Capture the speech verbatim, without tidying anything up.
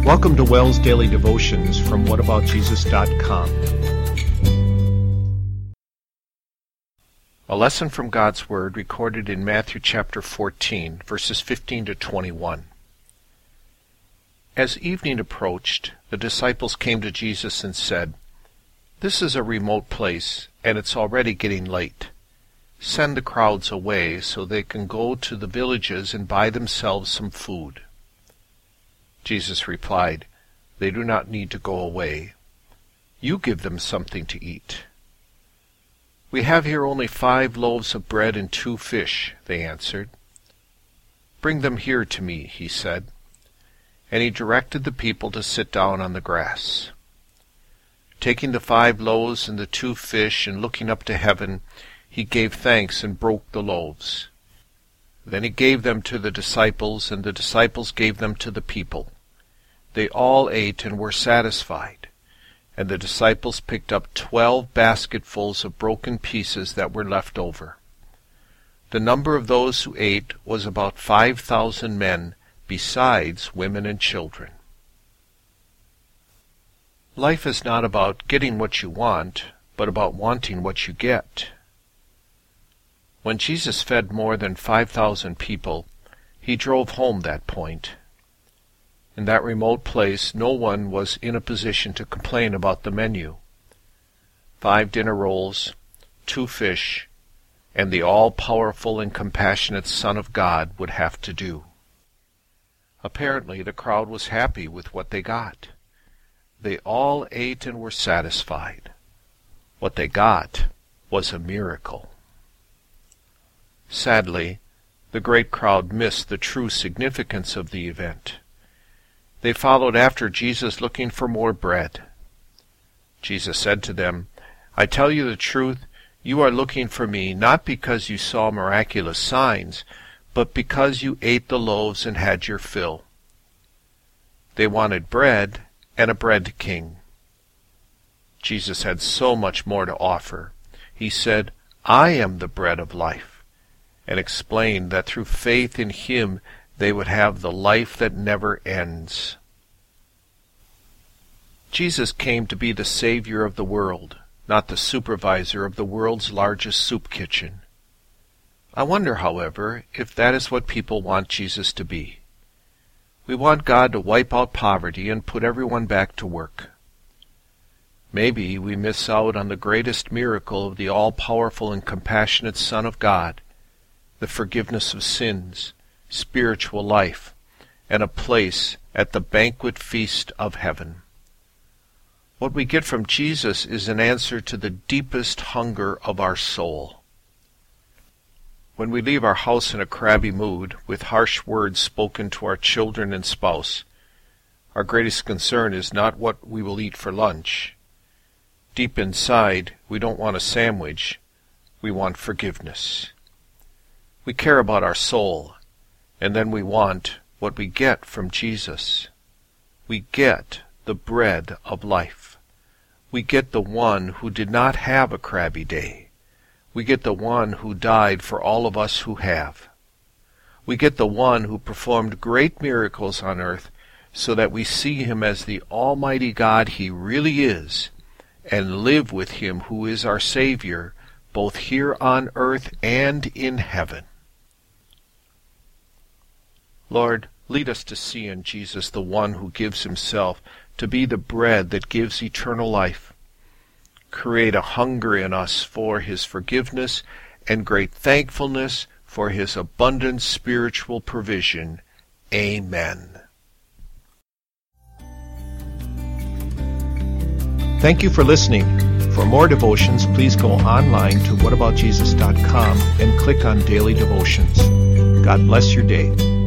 Welcome to Wells Daily Devotions from what about jesus dot com. A lesson from God's Word recorded in Matthew chapter fourteen, verses fifteen to twenty-one. As evening approached, the disciples came to Jesus and said, "This is a remote place, and it's already getting late. Send the crowds away so they can go to the villages and buy themselves some food." Jesus replied, "They do not need to go away. You give them something to eat." "We have here only five loaves of bread and two fish," they answered. "Bring them here to me," he said. And he directed the people to sit down on the grass. Taking the five loaves and the two fish and looking up to heaven, he gave thanks and broke the loaves. Then he gave them to the disciples, and the disciples gave them to the people. They all ate and were satisfied, and the disciples picked up twelve basketfuls of broken pieces that were left over. The number of those who ate was about five thousand men, besides women and children. Life is not about getting what you want, but about wanting what you get. When Jesus fed more than five thousand people, he drove home that point. In that remote place, no one was in a position to complain about the menu. Five dinner rolls, two fish, and the all-powerful and compassionate Son of God would have to do. Apparently, the crowd was happy with what they got. They all ate and were satisfied. What they got was a miracle. Sadly, the great crowd missed the true significance of the event. They followed after Jesus looking for more bread. Jesus said to them, "I tell you the truth, you are looking for me not because you saw miraculous signs, but because you ate the loaves and had your fill." They wanted bread and a bread king. Jesus had so much more to offer. He said, "I am the bread of life," and explained that through faith in him they would have the life that never ends. Jesus came to be the Savior of the world, not the supervisor of the world's largest soup kitchen. I wonder, however, if that is what people want Jesus to be. We want God to wipe out poverty and put everyone back to work. Maybe we miss out on the greatest miracle of the all-powerful and compassionate Son of God, the forgiveness of sins, spiritual life, and a place at the banquet feast of heaven. What we get from Jesus is an answer to the deepest hunger of our soul. When we leave our house in a crabby mood, with harsh words spoken to our children and spouse, our greatest concern is not what we will eat for lunch. Deep inside, we don't want a sandwich, we want forgiveness. We care about our soul, and then we want what we get from Jesus. We get the bread of life. We get the one who did not have a crabby day. We get the one who died for all of us who have. We get the one who performed great miracles on earth so that we see him as the Almighty God he really is, and live with him who is our Savior, both here on earth and in heaven. Lord, lead us to see in Jesus the one who gives himself to be the bread that gives eternal life. Create a hunger in us for his forgiveness and great thankfulness for his abundant spiritual provision. Amen. Thank you for listening. For more devotions, please go online to what about jesus dot com and click on Daily Devotions. God bless your day.